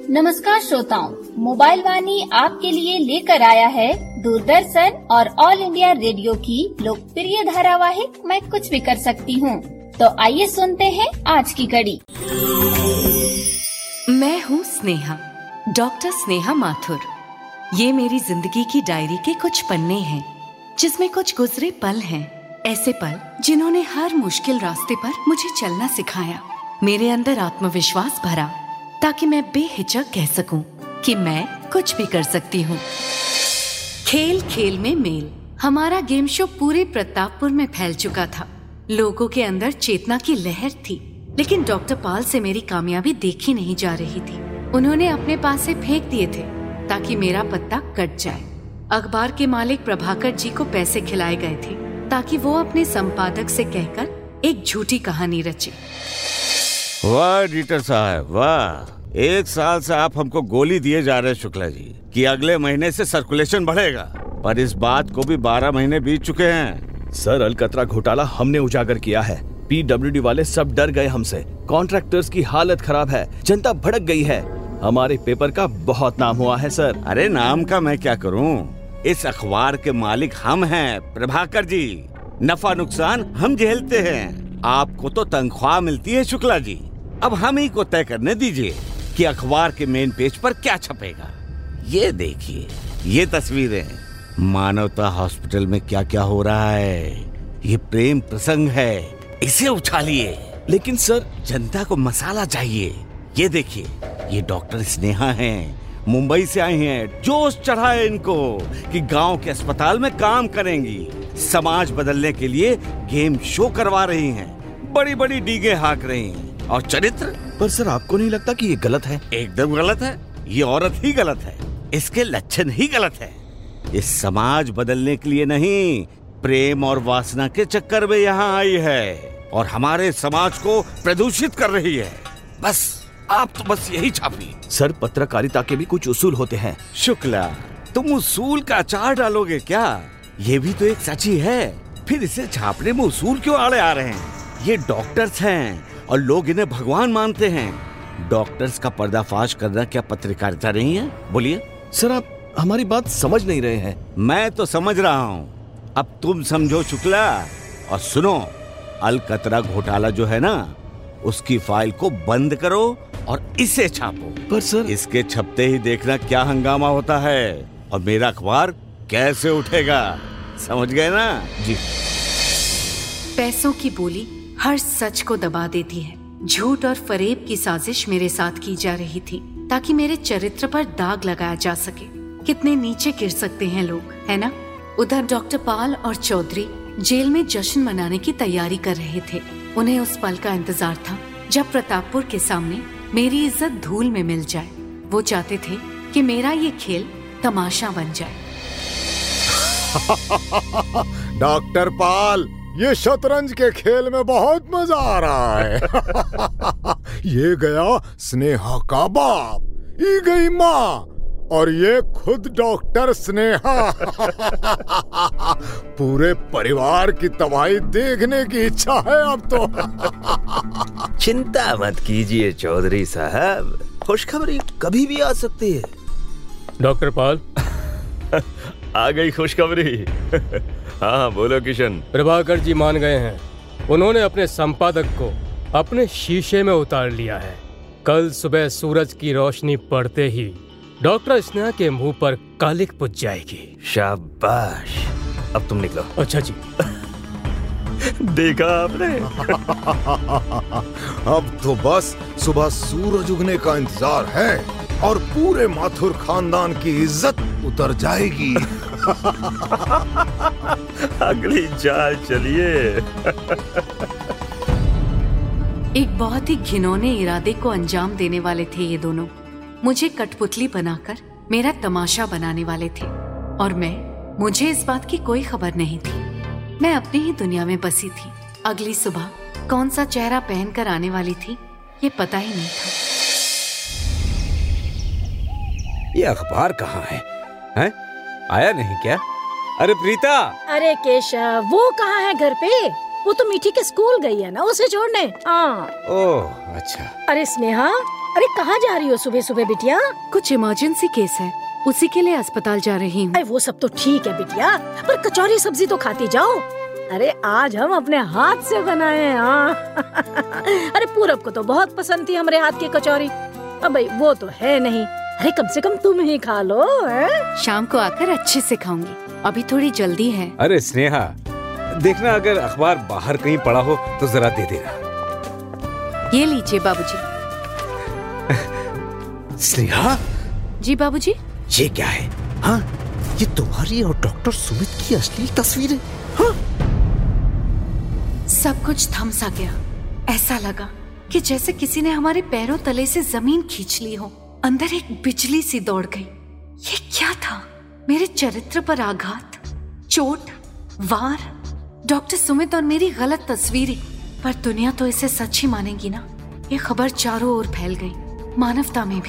नमस्कार श्रोताओं, मोबाइल वाणी आपके लिए लेकर आया है दूरदर्शन और ऑल इंडिया रेडियो की लोकप्रिय धारावाहिक मैं कुछ भी कर सकती हूँ। तो आइए सुनते हैं आज की कड़ी। मैं हूँ स्नेहा, डॉक्टर स्नेहा माथुर। ये मेरी जिंदगी की डायरी के कुछ पन्ने हैं, जिसमें कुछ गुजरे पल हैं। ऐसे पल जिन्होंने हर मुश्किल रास्ते पर मुझे चलना सिखाया, मेरे अंदर आत्मविश्वास भरा, ताकि मैं बेहिचक कह सकूं कि मैं कुछ भी कर सकती हूँ। खेल खेल में मेल हमारा गेम शो पूरे प्रतापपुर में फैल चुका था। लोगों के अंदर चेतना की लहर थी, लेकिन डॉक्टर पाल से मेरी कामयाबी देखी नहीं जा रही थी। उन्होंने अपने पास से फेंक दिए थे ताकि मेरा पत्ता कट जाए। अखबार के मालिक प्रभाकर जी को पैसे खिलाए गए थे ताकि वो अपने संपादक से कहकर एक झूठी कहानी रचे। वाह एडिटर साहब वाह, 1 साल से आप हमको गोली दिए जा रहे हैं शुक्ला जी कि अगले महीने से सर्कुलेशन बढ़ेगा, पर इस बात को भी 12 महीने बीत चुके हैं। सर, अलकतरा घोटाला हमने उजागर किया है। पीडब्ल्यूडी वाले सब डर गए हमसे। कॉन्ट्रैक्टर्स की हालत खराब है, जनता भड़क गई है। हमारे पेपर का बहुत नाम हुआ है सर। अरे नाम का मैं क्या करूं? इस अखबार के मालिक हम हैं प्रभाकर जी। नफा नुकसान हम झेलते हैं, आपको तो तनख्वाह मिलती है शुक्ला जी। अब हम ही को तय करने दीजिए कि अखबार के मेन पेज पर क्या छपेगा। ये देखिए, ये तस्वीरें मानवता हॉस्पिटल में क्या क्या हो रहा है। ये प्रेम प्रसंग है, इसे उछालिए। लेकिन सर, जनता को मसाला चाहिए। ये देखिए, ये डॉक्टर स्नेहा हैं, मुंबई से आई हैं। जोश चढ़ा है इनको कि गांव के अस्पताल में काम करेंगी, समाज बदलने के लिए गेम शो करवा रही हैं, बड़ी बड़ी डीगे हाँक रही हैं। और चरित्र? पर सर, आपको नहीं लगता कि ये गलत है? एकदम गलत है। ये औरत ही गलत है, इसके लक्षण ही गलत है। इस समाज बदलने के लिए नहीं, प्रेम और वासना के चक्कर में यहाँ आई है और हमारे समाज को प्रदूषित कर रही है। बस आप तो बस यही छापी। सर, पत्रकारिता के भी कुछ उसूल होते हैं। शुक्ला, तुम उसूल का अचार डालोगे क्या? ये भी तो एक सच ही है, फिर इसे छापने में उसूल क्यों आड़े आ रहे हैं? ये डॉक्टर्स हैं और लोग इन्हें भगवान मानते हैं। डॉक्टर्स का पर्दाफाश करना क्या पत्रकारिता नहीं है? बोलिए। सर, आप हमारी बात समझ नहीं रहे हैं। मैं तो समझ रहा हूँ, अब तुम समझो शुक्ला। और सुनो, अलकतरा घोटाला जो है ना, उसकी फाइल को बंद करो और इसे छापो। पर सर, इसके छपते ही देखना क्या हंगामा होता है और मेरा अखबार कैसे उठेगा। समझ गए ना? जी। पैसों की बोली हर सच को दबा देती है। झूठ और फरेब की साजिश मेरे साथ की जा रही थी ताकि मेरे चरित्र पर दाग लगाया जा सके। कितने नीचे गिर सकते हैं लोग, है ना? उधर डॉक्टर पाल और चौधरी जेल में जश्न मनाने की तैयारी कर रहे थे। उन्हें उस पल का इंतजार था जब प्रतापपुर के सामने मेरी इज्जत धूल में मिल जाए। वो चाहते थे कि मेरा ये खेल तमाशा बन जाए। डॉक्टर पाल, ये शतरंज के खेल में बहुत मजा आ रहा है। ये गया स्नेहा का बाप, ये गई माँ, और ये खुद डॉक्टर स्नेहा। पूरे परिवार की तबाही देखने की इच्छा है अब तो। चिंता मत कीजिए चौधरी साहब, खुशखबरी कभी भी आ सकती है। डॉक्टर पाल। आ गई खुशखबरी। हाँ बोलो किशन। प्रभाकर जी मान गए हैं। उन्होंने अपने संपादक को अपने शीशे में उतार लिया है। कल सुबह सूरज की रोशनी पड़ते ही डॉक्टर स्नेहा के मुंह पर कालिक पुज जाएगी। शाबाश, अब तुम निकलो। अच्छा जी। देखा आपने? अब तो बस सुबह सूरज उगने का इंतजार है और पूरे माथुर खानदान की इज्जत उतर जाएगी। अगली चाल चलिए। एक बहुत ही घिनौने इरादे को अंजाम देने वाले थे ये दोनों। मुझे कठपुतली बनाकर मेरा तमाशा बनाने वाले थे और मुझे इस बात की कोई खबर नहीं थी। मैं अपनी ही दुनिया में बसी थी। अगली सुबह कौन सा चेहरा पहनकर आने वाली थी ये पता ही नहीं था। ये अखबार कहाँ है? हैं? आया नहीं क्या? अरे प्रीता! अरे केशव, वो कहाँ है घर पे? वो तो मीठी के स्कूल गई है ना उसे छोड़ने। हाँ। ओह अच्छा। अरे स्नेहा, अरे कहाँ जा रही हो सुबह सुबह बिटिया? कुछ इमरजेंसी केस है, उसी के लिए अस्पताल जा रही हूँ। अरे वो सब तो ठीक है बिटिया, पर कचौरी सब्जी तो खाती जाओ। अरे आज हम अपने हाथ से बनाए हैं। हाँ। अरे पूरब को तो बहुत पसंद थी हमारे हाथ की कचौरी। अब भाई वो तो है नहीं। अरे कम से कम तुम ही खा लो। शाम को आकर अच्छे से खाऊंगी, अभी थोड़ी जल्दी है। अरे स्नेहा, देखना अगर अखबार बाहर कहीं पड़ा हो तो जरा दे देना। ये लीजिए बाबूजी। स्नेहा। जी बाबूजी। ये क्या है? हाँ, ये तुम्हारी और डॉक्टर सुमित की असली तस्वीरें। हाँ? सब कुछ थम सा गया। ऐसा लगा कि जैसे किसी ने हमारे पैरों तले से जमीन खींच ली हो। अंदर एक बिजली सी दौड़ गई। ये क्या था? मेरे चरित्र पर आघात, चोट, वार, डॉक्टर सुमित और मेरी गलत तस्वीरें। पर दुनिया तो इसे सच ही मानेगी ना। ये खबर चारों ओर फैल गई, मानवता में भी।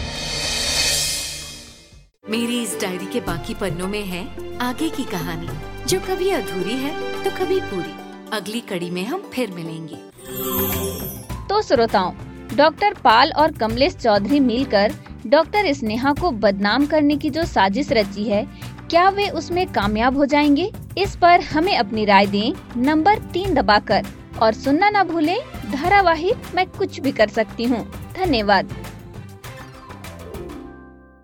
मेरी इस डायरी के बाकी पन्नों में है आगे की कहानी, जो कभी अधूरी है तो कभी पूरी। अगली कड़ी में हम फिर मिलेंगे। तो श्रोताओं, डॉक्टर पाल और कमलेश चौधरी मिलकर डॉक्टर स्नेहा को बदनाम करने की जो साजिश रची है, क्या वे उसमें कामयाब हो जाएंगे? इस पर हमें अपनी राय दें नंबर 3 दबाकर, और सुनना न भूलें धारावाहिक मैं कुछ भी कर सकती हूँ। धन्यवाद।